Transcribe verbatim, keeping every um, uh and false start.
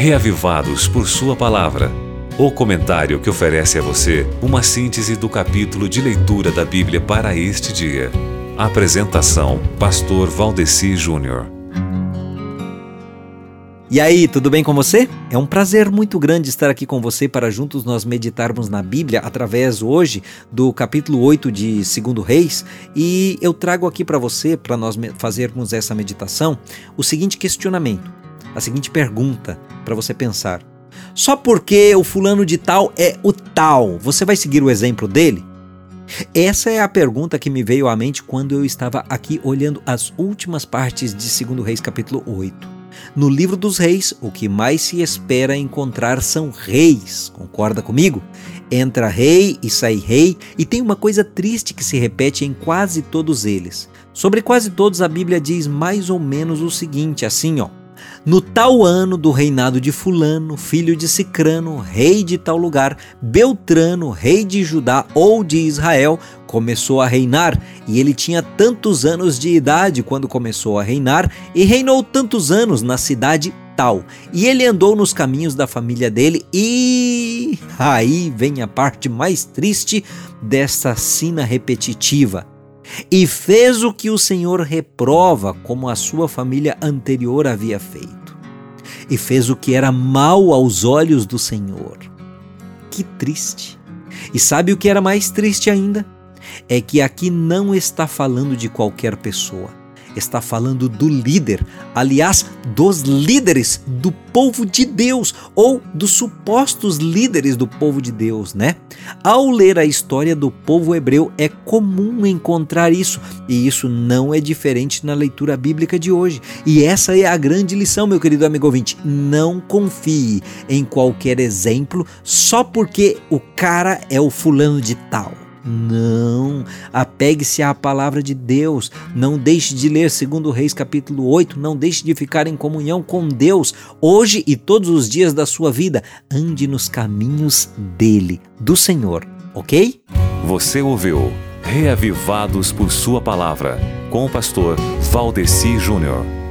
Reavivados por Sua Palavra. O comentário que oferece a você uma síntese do capítulo de leitura da Bíblia para este dia. Apresentação: Pastor Valdeci Júnior. E aí, tudo bem com você? É um prazer muito grande estar aqui com você para juntos nós meditarmos na Bíblia através hoje do capítulo oito de Segundo Reis, e eu trago aqui para você, para nós fazermos essa meditação, o seguinte questionamento, a seguinte pergunta para você pensar: só porque o fulano de tal é o tal, você vai seguir o exemplo dele? Essa é a pergunta que me veio à mente quando eu estava aqui olhando as últimas partes de Segundo Reis capítulo oito. No livro dos reis, o que mais se espera encontrar são reis, concorda comigo? Entra rei e sai rei, e tem uma coisa triste que se repete em quase todos eles. Sobre quase todos a Bíblia diz mais ou menos o seguinte, assim ó: no tal ano do reinado de fulano, filho de Cicrano, rei de tal lugar, Beltrano, rei de Judá ou de Israel, começou a reinar, e ele tinha tantos anos de idade quando começou a reinar, e reinou tantos anos na cidade tal, e ele andou nos caminhos da família dele, e aí vem a parte mais triste dessa sina repetitiva: e fez o que o Senhor reprova, como a sua família anterior havia feito. E fez o que era mal aos olhos do Senhor. Que triste! E sabe o que era mais triste ainda? É que aqui não está falando de qualquer pessoa. Está falando do líder, aliás, dos líderes do povo de Deus, ou dos supostos líderes do povo de Deus, né? Ao ler a história do povo hebreu, é comum encontrar isso, e isso não é diferente na leitura bíblica de hoje. E essa é a grande lição, meu querido amigo ouvinte: não confie em qualquer exemplo só porque o cara é o fulano de tal. Não, apegue-se à palavra de Deus, não deixe de ler Segundo Reis capítulo oito, não deixe de ficar em comunhão com Deus, hoje e todos os dias da sua vida. Ande nos caminhos dele, do Senhor, ok? Você ouviu Reavivados por Sua Palavra, com o pastor Valdeci Júnior.